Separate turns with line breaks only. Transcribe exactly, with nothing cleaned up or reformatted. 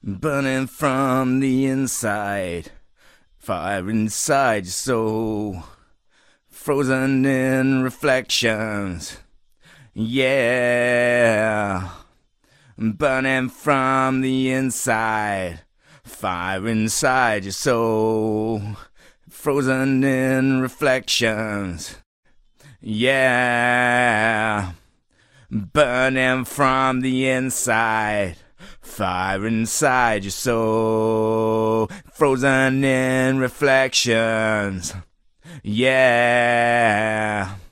burning from the inside, fire inside your soul, frozen in reflections, yeah, burning from the inside, fire inside your soul, frozen in reflections, yeah, burning from the inside, fire inside your soul, frozen in reflections, yeah.